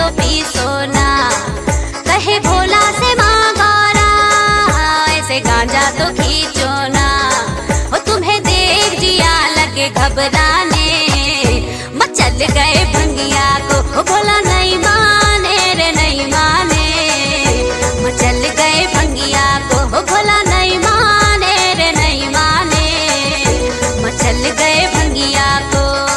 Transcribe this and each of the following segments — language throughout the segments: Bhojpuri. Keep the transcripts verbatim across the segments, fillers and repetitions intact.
तो पीसो ना, कहे भोला से माँ गौरा ऐसे गांजा तो खींचो ना। वो तुम्हें देख जिया लगे घबराने, मचल गए भंगिया को भोला नहीं माने रे नहीं माने। मचल गए भंगिया को भोला नहीं माने रे नहीं माने। मचल गए भंगिया को।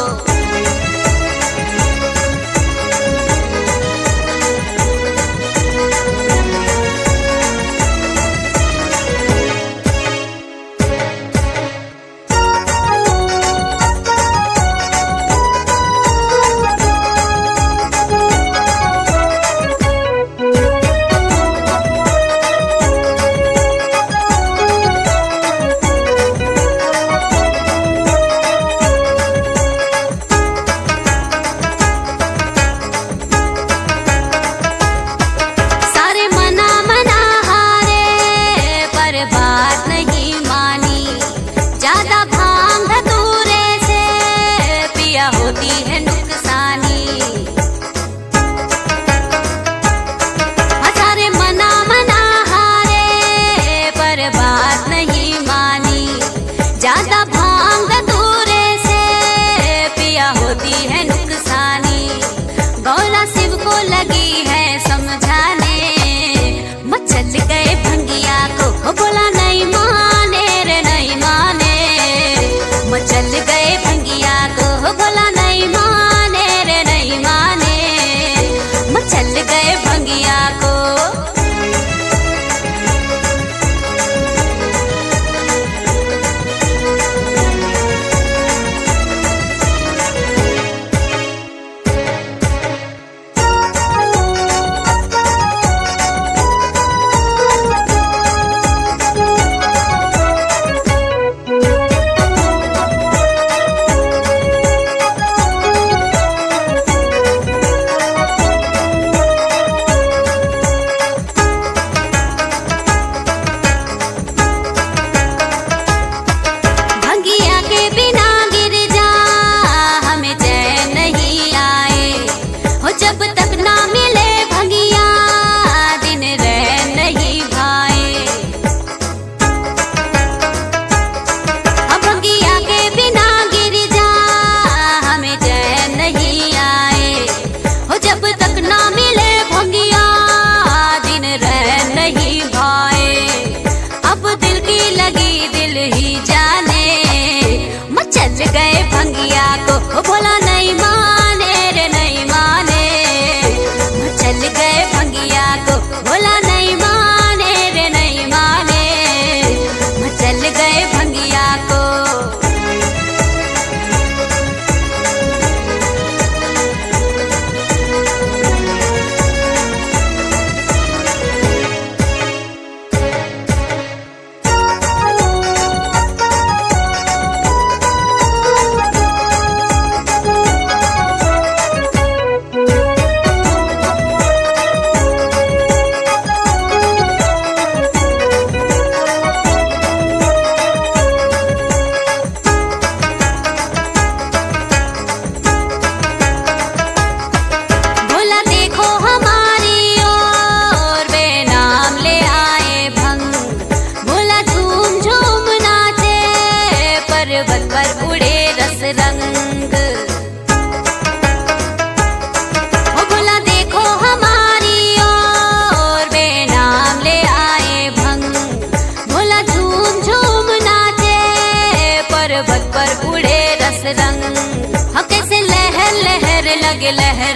बात नहीं मानी, ज्यादा भांग धतूरे से पिया होती है नुकसानी। सारे मना मना हारे पर बात नहीं मानी, ज्यादा भांग धतूरे से पिया होती है नुकसानी। गौरा शिव को लगी है समझाने, मचल गए भंगिया को बोला नहीं माने रे नहीं माने। मचल गए भंगिया को बोला नहीं माने रे नहीं माने। मचल गए भंगिया को। जब तक ना मिले भंगिया दिन रह नहीं भाए। अब भंगिया के बिना गिर जा हमें चैन नहीं आए। हो जब तक ना मिले भंगिया दिन रह नहीं भाए। अब दिल की लगी दिल ही जाने, मचल गए भंगिया को भोला नहीं माने रे नहीं माने। चल गए भंगिया को भोला नहीं माने रे नहीं माने। मचल गए भंगिया को। पर्वत पर उड़े रस रंग, ओ भोला देखो हमारी ओर बेनाम ले आए भंग। भोला झूम झूम नाचे पर्वत पर उड़े रस रंग। हाँ कैसे लहर लहर लगे लहर